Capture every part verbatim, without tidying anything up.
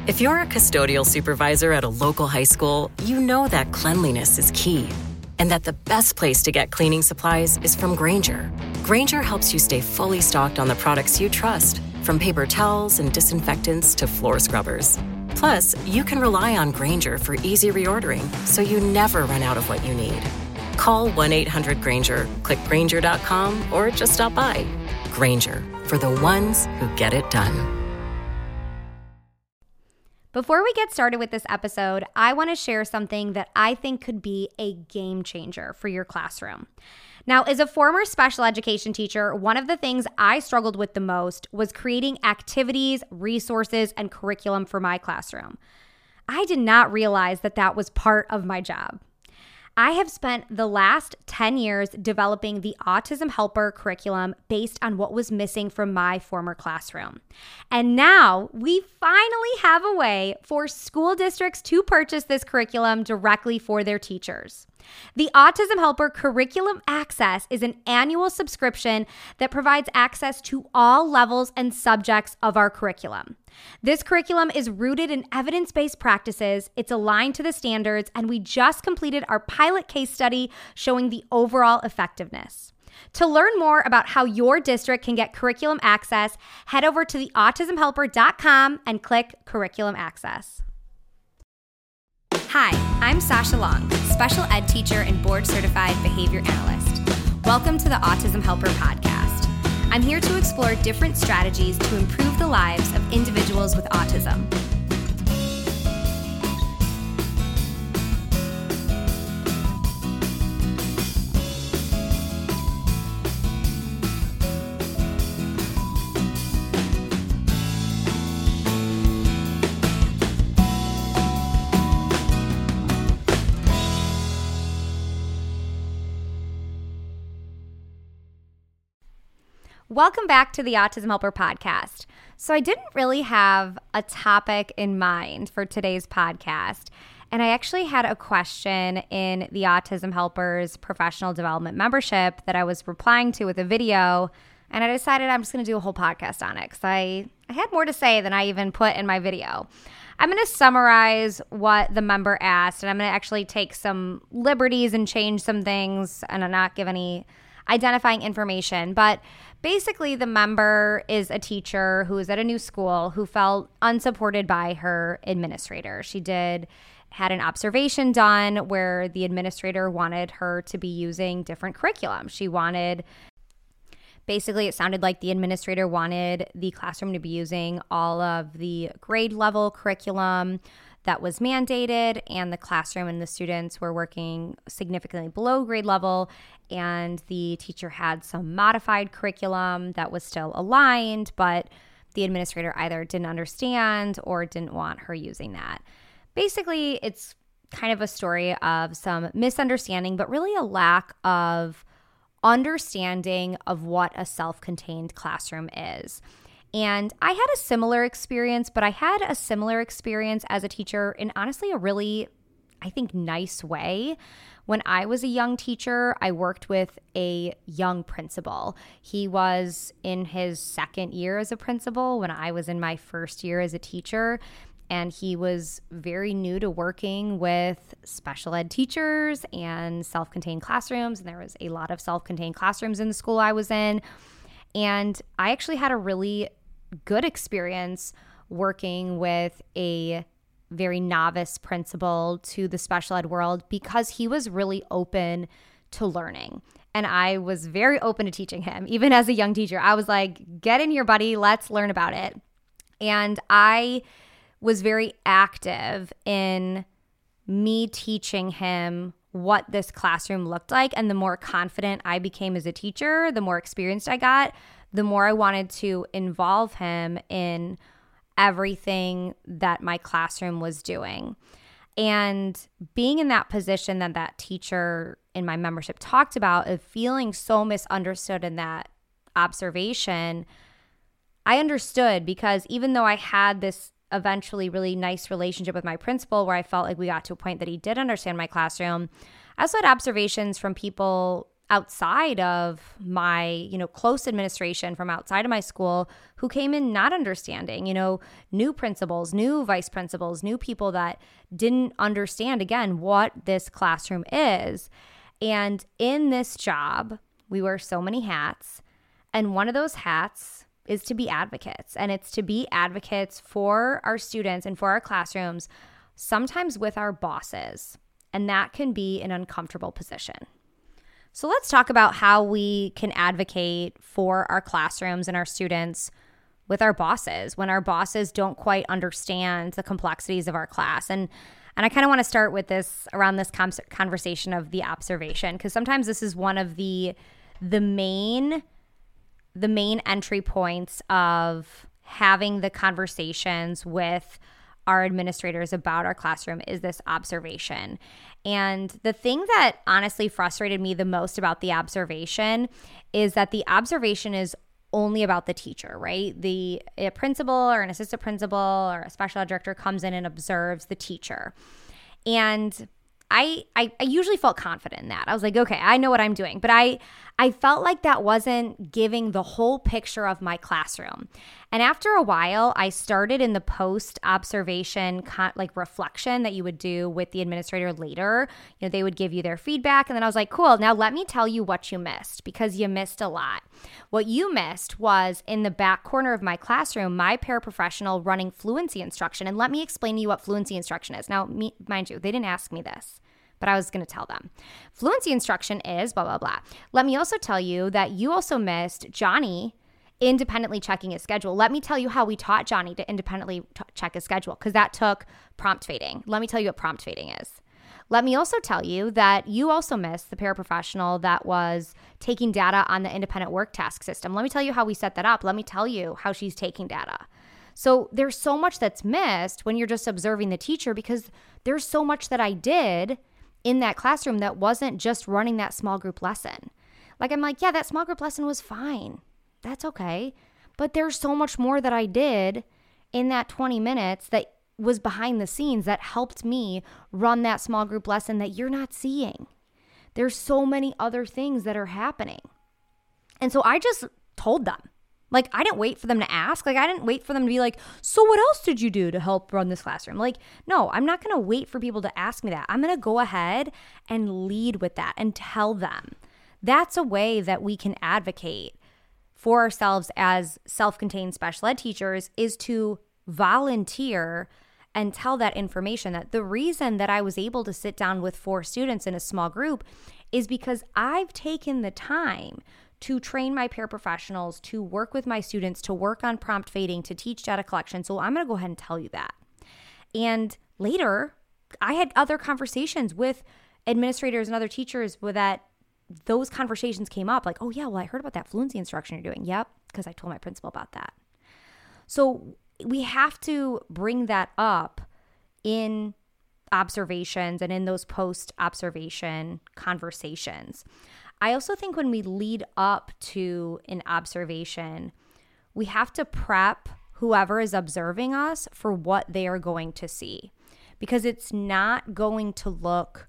If you're a custodial supervisor at a local high school, you know that cleanliness is key and that the best place to get cleaning supplies is from Grainger. Grainger helps you stay fully stocked on the products you trust, from paper towels and disinfectants to floor scrubbers. Plus, you can rely on Grainger for easy reordering, so you never run out of what you need. Call one eight hundred Grainger, click Grainger dot com, or just stop by. Grainger, for the ones who get it done. Before we get started with this episode, I want to share something that I think could be a game changer for your classroom. Now, as a former special education teacher, one of the things I struggled with the most was creating activities, resources, and curriculum for my classroom. I did not realize that that was part of my job. I have spent the last ten years developing the Autism Helper curriculum based on what was missing from my former classroom. And now we finally have a way for school districts to purchase this curriculum directly for their teachers. The Autism Helper Curriculum Access is an annual subscription that provides access to all levels and subjects of our curriculum. This curriculum is rooted in evidence-based practices, it's aligned to the standards, and we just completed our pilot case study showing the overall effectiveness. To learn more about how your district can get curriculum access, head over to the autism helper dot com and click Curriculum Access. Hi, I'm Sasha Long, special ed teacher and board-certified behavior analyst. Welcome to the Autism Helper podcast. I'm here to explore different strategies to improve the lives of individuals with autism. Welcome back to the Autism Helper podcast. So I didn't really have a topic in mind for today's podcast, and I actually had a question in the Autism Helpers professional development membership that I was replying to with a video, and I decided I'm just going to do a whole podcast on it because I, I had more to say than I even put in my video. I'm going to summarize what the member asked, and I'm going to actually take some liberties and change some things and not give any identifying information. But basically, the member is a teacher who is at a new school who felt unsupported by her administrator. She did had an observation done where the administrator wanted her to be using different curriculum. She wanted, basically it sounded like the administrator wanted the classroom to be using all of the grade level curriculum that was mandated, and the classroom and the students were working significantly below grade level, and the teacher had some modified curriculum that was still aligned, but the administrator either didn't understand or didn't want her using that. Basically, it's kind of a story of some misunderstanding, but really a lack of understanding of what a self-contained classroom is. And I had a similar experience, but I had a similar experience as a teacher in honestly a really, I think, nice way. When I was a young teacher, I worked with a young principal. He was in his second year as a principal when I was in my first year as a teacher. And he was very new to working with special ed teachers and self-contained classrooms. And there was a lot of self-contained classrooms in the school I was in. And I actually had a really good experience working with a very novice principal to the special ed world because he was really open to learning. And I was very open to teaching him. Even as a young teacher, I was like, get in here, buddy, let's learn about it. And I was very active in me teaching him what this classroom looked like. And the more confident I became as a teacher, the more experienced I got, the more I wanted to involve him in everything that my classroom was doing. And being in that position that that teacher in my membership talked about, of feeling so misunderstood in that observation, I understood, because even though I had this eventually really nice relationship with my principal where I felt like we got to a point that he did understand my classroom, I also had observations from people outside of my, you know, close administration from outside of my school who came in not understanding, you know, new principals, new vice principals, new people that didn't understand, again, what this classroom is. And in this job, we wear so many hats. And one of those hats is to be advocates. And it's to be advocates for our students and for our classrooms, sometimes with our bosses. And that can be an uncomfortable position. So let's talk about how we can advocate for our classrooms and our students with our bosses when our bosses don't quite understand the complexities of our class. And and I kind of want to start with this around this com- conversation of the observation, because sometimes this is one of the the main the main entry points of having the conversations with our administrators about our classroom is this observation. And the thing that honestly frustrated me the most about the observation is that the observation is only about the teacher, right? The a principal or an assistant principal or a special ed director comes in and observes the teacher. And I, I I usually felt confident in that. I was like, okay, I know what I'm doing. But I I felt like that wasn't giving the whole picture of my classroom. And after a while, I started in the post-observation con- like reflection that you would do with the administrator later. You know, they would give you their feedback. And then I was like, cool, now let me tell you what you missed, because you missed a lot. What you missed was in the back corner of my classroom, my paraprofessional running fluency instruction. And let me explain to you what fluency instruction is. Now, me, mind you, they didn't ask me this, but I was going to tell them. Fluency instruction is blah, blah, blah. Let me also tell you that you also missed Johnny independently checking his schedule. Let me tell you how we taught Johnny to independently t- check his schedule, because that took prompt fading. Let me tell you what prompt fading is. Let me also tell you that you also missed the paraprofessional that was taking data on the independent work task system. Let me tell you how we set that up. Let me tell you how she's taking data. So there's so much that's missed when you're just observing the teacher, because there's so much that I did in that classroom that wasn't just running that small group lesson. Like, I'm like, yeah, that small group lesson was fine. That's okay. But there's so much more that I did in that twenty minutes that was behind the scenes that helped me run that small group lesson that you're not seeing. There's so many other things that are happening. And so I just told them. Like, I didn't wait for them to ask. Like, I didn't wait for them to be like, so what else did you do to help run this classroom? Like, no, I'm not going to wait for people to ask me that. I'm going to go ahead and lead with that and tell them. That's a way that we can advocate for ourselves as self-contained special ed teachers, is to volunteer and tell that information, that the reason that I was able to sit down with four students in a small group is because I've taken the time to train my paraprofessionals, to work with my students, to work on prompt fading, to teach data collection. So I'm going to go ahead and tell you that. And later, I had other conversations with administrators and other teachers with that those conversations came up, like, oh yeah, well, I heard about that fluency instruction you're doing. Yep, because I told my principal about that. So we have to bring that up in observations and in those post-observation conversations. I also think when we lead up to an observation, we have to prep whoever is observing us for what they are going to see, because it's not going to look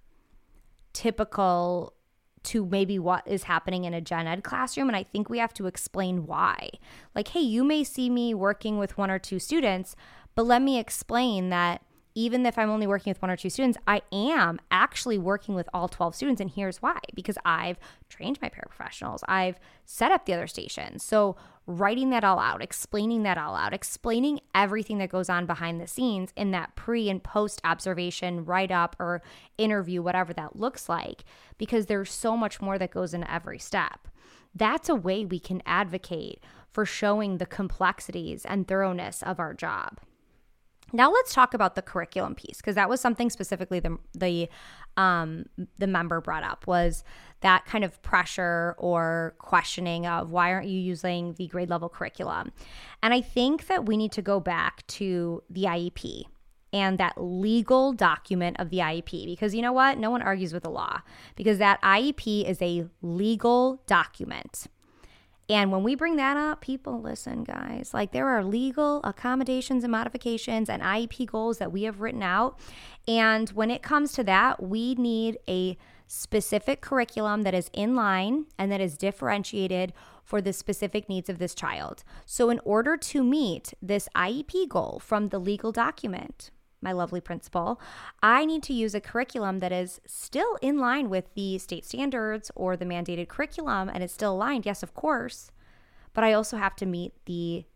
typical to maybe what is happening in a gen ed classroom. And I think we have to explain why. Like, hey, you may see me working with one or two students, but let me explain that even if I'm only working with one or two students, I am actually working with all twelve students. And here's why: because I've trained my paraprofessionals, I've set up the other stations. So writing that all out, explaining that all out, explaining everything that goes on behind the scenes in that pre and post observation write-up or interview, whatever that looks like, because there's so much more that goes into every step. That's a way we can advocate for showing the complexities and thoroughness of our job. Now let's talk about the curriculum piece, because that was something specifically the the um, the member brought up, was that kind of pressure or questioning of why aren't you using the grade level curriculum? And I think that we need to go back to the I E P and that legal document of the I E P, because you know what? No one argues with the law, because that I E P is a legal document. And when we bring that up, people listen, guys. Like, there are legal accommodations and modifications and I E P goals that we have written out. And when it comes to that, we need a specific curriculum that is in line and that is differentiated for the specific needs of this child. So in order to meet this I E P goal from the legal document, my lovely principal, I need to use a curriculum that is still in line with the state standards or the mandated curriculum, and it's still aligned, yes, of course, but I also have to meet the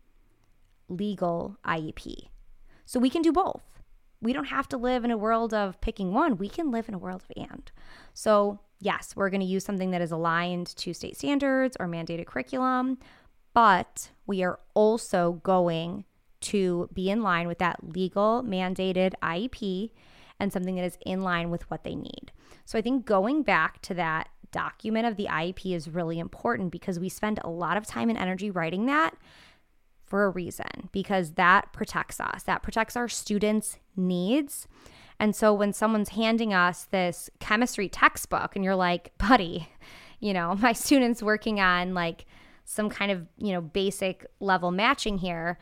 legal I E P. So we can do both. We don't have to live in a world of picking one. We can live in a world of and. So yes, we're going to use something that is aligned to state standards or mandated curriculum, but we are also going to be in line with that legal mandated I E P and something that is in line with what they need. So I think going back to that document of the I E P is really important because we spend a lot of time and energy writing that for a reason, because that protects us. That protects our students' needs. And so when someone's handing us this chemistry textbook and you're like, buddy, you know, my student's working on like some kind of, you know, basic level matching here,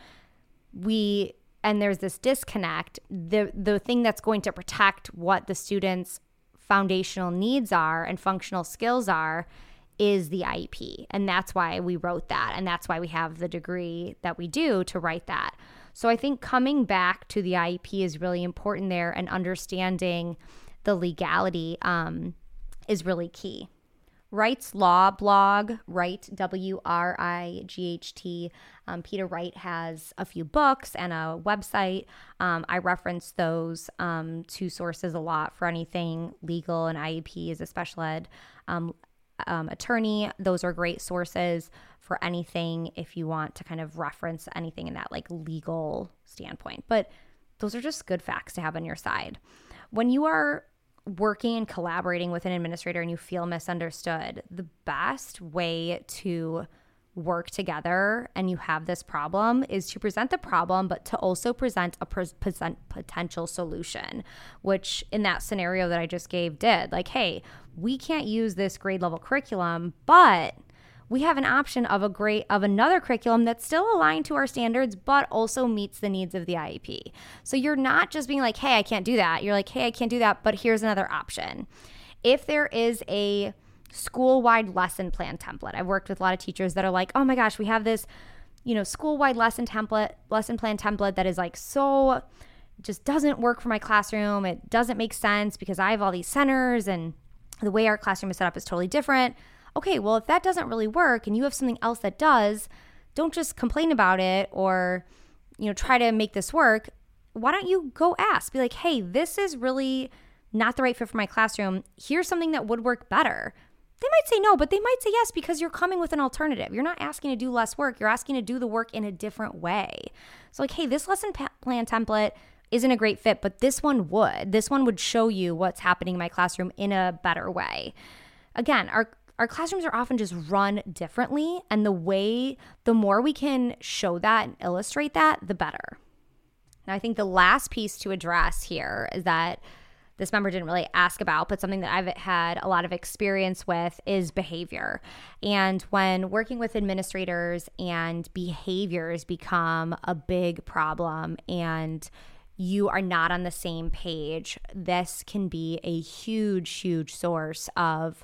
we and there's this disconnect, the the thing that's going to protect what the students' foundational needs are and functional skills are is the I E P. And that's why we wrote that. And that's why we have the degree that we do to write that. So I think coming back to the I E P is really important there, and understanding the legality um, is really key. Wright's Law blog, Wright, W R I G H T. Um, Peter Wright has a few books and a website. Um, I reference those um, two sources a lot for anything legal, and I E P is a special ed um, um, attorney. Those are great sources for anything if you want to kind of reference anything in that like legal standpoint. But those are just good facts to have on your side. When you are working and collaborating with an administrator and you feel misunderstood, the best way to work together and you have this problem is to present the problem, but to also present a pre- present potential solution, which in that scenario that I just gave did. Like, hey, we can't use this grade level curriculum, but we have an option of a great of another curriculum that's still aligned to our standards, but also meets the needs of the I E P. So you're not just being like, hey, I can't do that. You're like, hey, I can't do that, but here's another option. If there is a school-wide lesson plan template, I've worked with a lot of teachers that are like, oh my gosh, we have this, you know, school-wide lesson template, lesson plan template that is like so just doesn't work for my classroom. It doesn't make sense because I have all these centers and the way our classroom is set up is totally different. Okay, well, if that doesn't really work and you have something else that does, don't just complain about it or, you know, try to make this work. Why don't you go ask? Be like, hey, this is really not the right fit for my classroom. Here's something that would work better. They might say no, but they might say yes because you're coming with an alternative. You're not asking to do less work. You're asking to do the work in a different way. So like, hey, this lesson plan template isn't a great fit, but this one would. This one would show you what's happening in my classroom in a better way. Again, our Our classrooms are often just run differently, and the way, the more we can show that and illustrate that, the better. Now, I think the last piece to address here is that this member didn't really ask about, but something that I've had a lot of experience with is behavior. And when working with administrators and behaviors become a big problem and you are not on the same page, this can be a huge, huge source of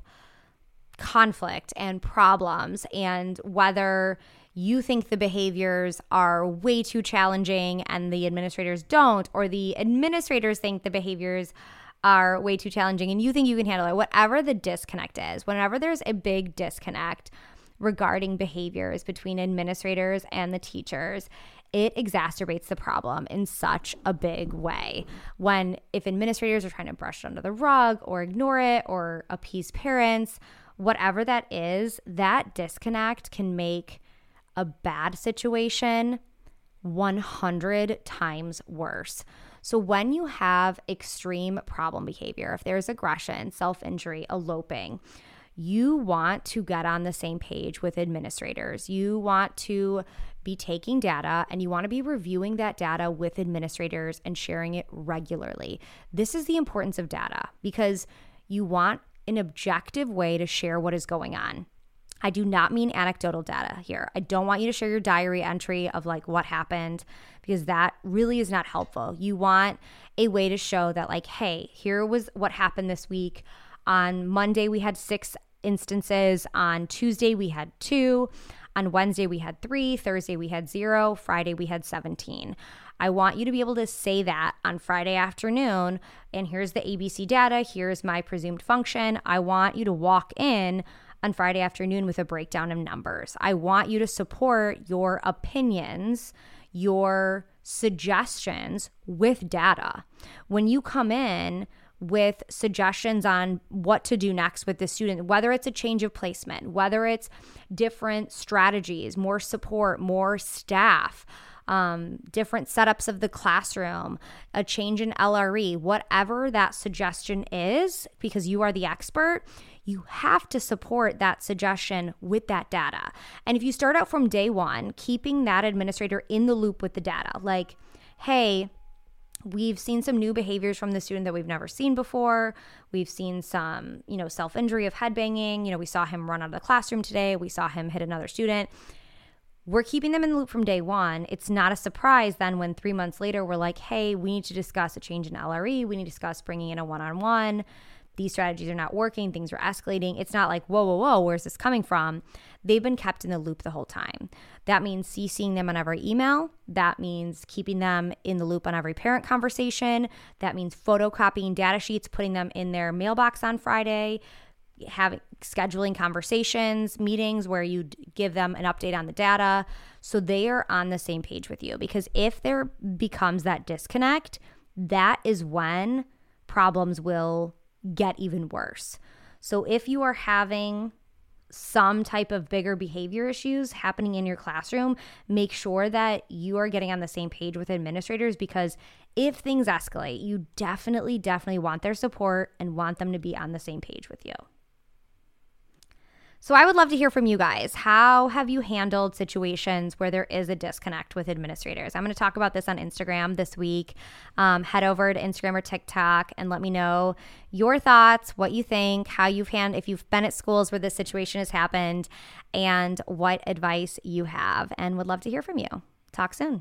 conflict and problems. And whether you think the behaviors are way too challenging and the administrators don't, or the administrators think the behaviors are way too challenging and you think you can handle it, whatever the disconnect is, whenever there's a big disconnect regarding behaviors between administrators and the teachers, it exacerbates the problem in such a big way. When if administrators are trying to brush it under the rug or ignore it or appease parents, whatever that is, that disconnect can make a bad situation one hundred times worse. So when you have extreme problem behavior, if there's aggression, self-injury, eloping, you want to get on the same page with administrators. You want to be taking data and you want to be reviewing that data with administrators and sharing it regularly. This is the importance of data because you want an objective way to share what is going on. I do not mean anecdotal data here. I don't want you to share your diary entry of like what happened, because that really is not helpful. You want a way to show that like, hey, here was what happened this week. On Monday, we had six instances. On Tuesday, we had two. On Wednesday, we had three. Thursday, we had zero. Friday, we had seventeen. I want you to be able to say that on Friday afternoon, and here's the A B C data. Here's my presumed function. I want you to walk in on Friday afternoon with a breakdown of numbers. I want you to support your opinions, your suggestions with data. When you come in with suggestions on what to do next with the student, whether it's a change of placement, whether it's different strategies, more support, more staff, um, different setups of the classroom, a change in L R E, whatever that suggestion is, because you are the expert, you have to support that suggestion with that data. And if you start out from day one, keeping that administrator in the loop with the data, like, hey, we've seen some new behaviors from the student that we've never seen before. We've seen some, you know, self-injury of headbanging. You know, we saw him run out of the classroom today. We saw him hit another student. We're keeping them in the loop from day one. It's not a surprise then when three months later, we're like, hey, we need to discuss a change in L R E. We need to discuss bringing in a one-on-one. These strategies are not working. Things are escalating. It's not like, whoa, whoa, whoa, where's this coming from? They've been kept in the loop the whole time. That means CCing them on every email. That means keeping them in the loop on every parent conversation. That means photocopying data sheets, putting them in their mailbox on Friday, having scheduling conversations, meetings where you give them an update on the data so they are on the same page with you. Because if there becomes that disconnect, that is when problems will get even worse. So if you are having some type of bigger behavior issues happening in your classroom, make sure that you are getting on the same page with administrators, because if things escalate, you definitely, definitely want their support and want them to be on the same page with you. So I would love to hear from you guys. How have you handled situations where there is a disconnect with administrators? I'm going to talk about this on Instagram this week. Um, head over to Instagram or TikTok and let me know your thoughts, what you think, how you've handled, if you've been at schools where this situation has happened, and what advice you have, and would love to hear from you. Talk soon.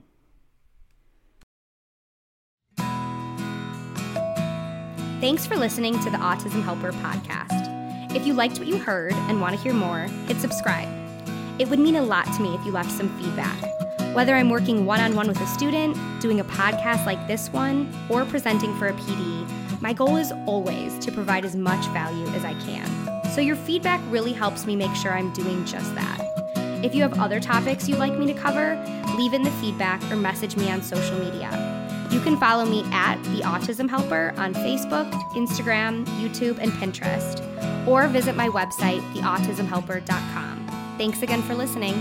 Thanks for listening to the Autism Helper podcast. If you liked what you heard and want to hear more, hit subscribe. It would mean a lot to me if you left some feedback. Whether I'm working one-on-one with a student, doing a podcast like this one, or presenting for a P D, my goal is always to provide as much value as I can. So your feedback really helps me make sure I'm doing just that. If you have other topics you'd like me to cover, leave in the feedback or message me on social media. You can follow me at The Autism Helper on Facebook, Instagram, YouTube, and Pinterest, or visit my website, the autism helper dot com. Thanks again for listening.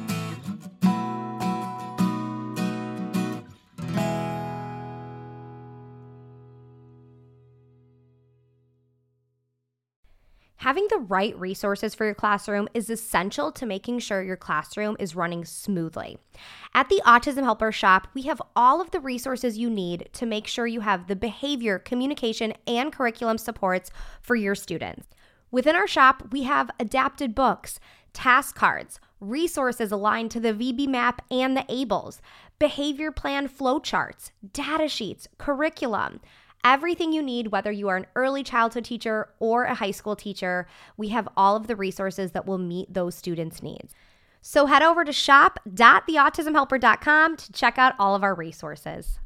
Having the right resources for your classroom is essential to making sure your classroom is running smoothly. At the Autism Helper Shop, we have all of the resources you need to make sure you have the behavior, communication, and curriculum supports for your students. Within our shop, we have adapted books, task cards, resources aligned to the V B MAP and the ABLES, behavior plan flowcharts, data sheets, curriculum. Everything you need, whether you are an early childhood teacher or a high school teacher, we have all of the resources that will meet those students' needs. So head over to shop dot the autism helper dot com to check out all of our resources.